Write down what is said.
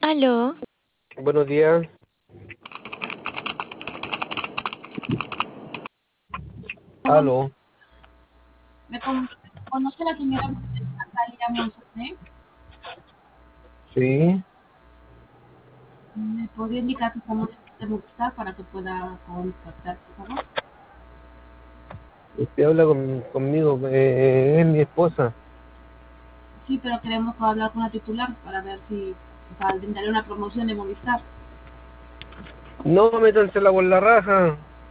Aló, Buenos días. Bueno, Aló. me conoce la señora Natalia Monzone. Sí. ¿Me podría indicar su famoso de Movistar para que pueda contactar, por favor? Usted habla conmigo. Es mi esposa. Sí, pero queremos hablar con la titular para ver si, para brindarle una promoción de Movistar. No, métansela por la raja.